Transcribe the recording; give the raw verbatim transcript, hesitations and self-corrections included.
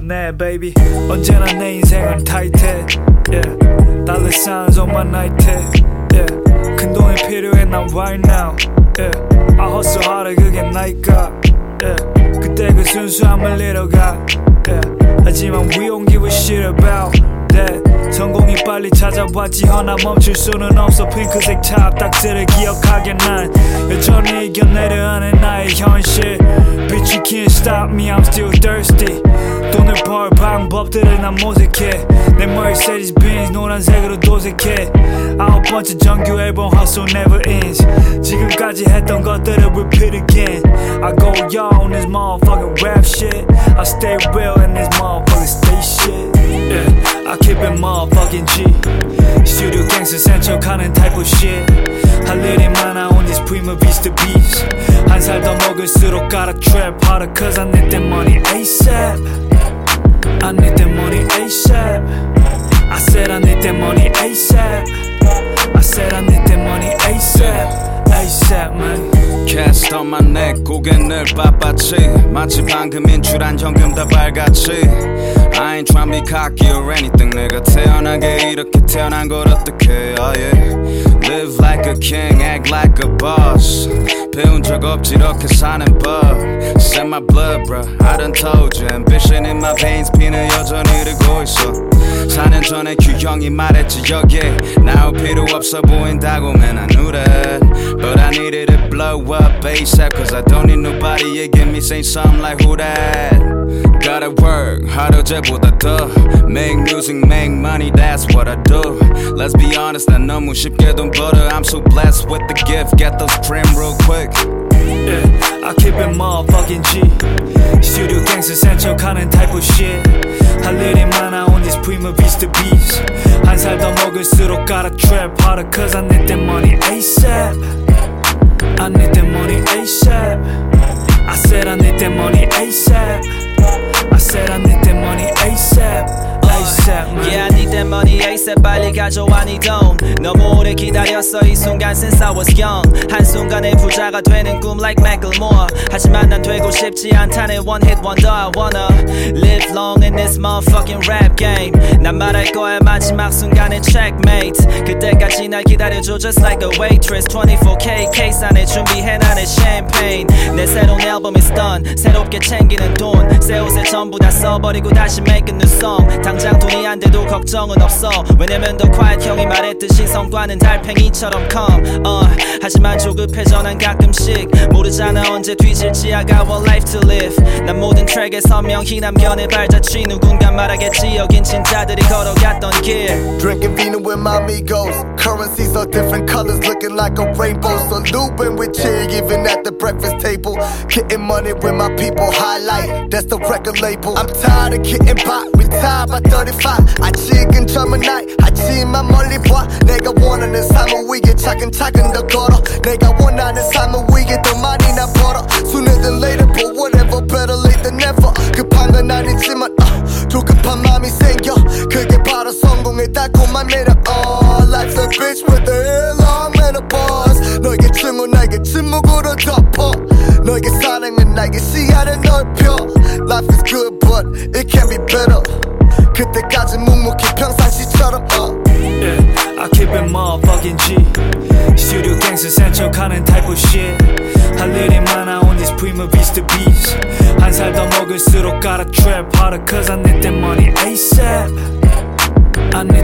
내 baby 언제나 내 인생은 타이트해 yeah. Dollar signs on my night tag yeah. 큰 돈이 필요해 난 right now yeah. I hustle harder 그게 나이가 yeah. 그때 그 순수함을 잃어가 yeah. 하지만 we don't give a shit about that 성공이 빨리 찾아왔지 허나 멈출 수는 없어 핑크색 찹딱지를 기억하게 난 여전히 이겨내려 하는 나의 현실 Bitch you can't stop me I'm still thirsty 돈을 벌 방법들을 난 모색해 내 Mercedes Benz 노란색으로 도색해 아홉 번째 정규 앨범 hustle never ends 지금까지 했던 것들을 repeat again I go y'all on this motherfucking rap shit I stay real in this motherfucking stay shit yeah. I keep it motherfucking G Studio gangster 센 척하는 type of shit 할 일이 많아 on this Prima Vista beach 한 살 더 먹을수록 gotta trap harder cause I need that money ASAP I need that money ASAP I said I need that money ASAP I said I need that money ASAP ASAP man Cast on my neck 고개 늘 빳빳이 마치 방금 인출한 현금 다 발같이 I ain't tryna be cocky or anything 내가 태어나게 이렇게 태어난 걸 어떡해 oh yeah. Live like a king, act like a boss 배운 적 없지 이렇게 사는 법 Set my blood bro, I done told you Ambition in my veins 피는 여전히 흐르고 있어 사 년 전에 규형이 말했지 여기에 나올 필요 없어 보인다고 man I knew that But I needed to blow up ASAP Cause I don't need nobody to get me saying something like who that Gotta work hard 어제보다 더 Make music, make money, that's what I do Let's be honest 난 너무 쉽게 돈 벌어 I'm so blessed with the gift Get those trim real quick yeah, I keep it motherfucking G Studio gangster 센 척하는 type of shit 할 일이 많아 on this Prima Vista beach 한 살 더 먹을수록 gotta trap harder cause I need that money ASAP I need that money ASAP I said I need that money ASAP I said I need that money ASAP ASAP man Yeah I need that money ASAP 빨리 가져와 네 돈 너무 오래 기다렸어 이 순간 since I was young 한순간에 부자가 되는 꿈 like Macklemore 하지만 난 되고 싶지 않다네 one hit wonder I wanna live long in this motherfucking rap game 난 말할 거야 마지막 순간에 checkmate 그때까지 날 기다려줘 just like a waitress twenty-four K 케이스 안에 준비해 나의 champagne 내 새로운 앨범 is done 새롭게 챙기는 돈 새 옷에 전부 다 써버리고 다시 make a new song 당장 돈이 안 돼도 걱정은 없어 왜냐면 더 quiet 형이 말했듯이 성과는 달팽이처럼 come uh, 하지만 조급해져 난 가끔씩 모르잖아 언제 뒤질지 I got one life to live 난 모든 트랙에 선명히 남겨내 발자취 누군가 말하겠지 여긴 진짜들이 걸어갔던 길 Drinking vino with my amigos Currencies are different colors looking like a rainbow So looping with chill even at the breakfast table Getting money with my people highlight That's the record label I'm tired of getting by Retired by thirty-five 아직은 젊은 나이 하지만 멀리 봐 내가 원하는 삶을 위해 차근차근 더 걸어 내가 원하는 삶을 위해 더 많이 나 벌어 Sooner than later but whatever better late than never 급한 건 아니지만 uh, 조급한 맘이 생겨 그게 바로 성공의 달콤한 매력 Oh life's a bitch with a hair long menopause 너에게 증오 나에게 침묵으로 덮어 너에게 사랑은 나에게 시야를 넓혀 Life is good but it can be better 그때까지 묵묵히 평상시처럼 uh. yeah, I keep it motherfucking G Studio gangster 센 척하는 type of shit 할 일이 많아 on this Prima Vista beach 한 살 더 먹을수록 gotta trap harder cause I need that money ASAP I need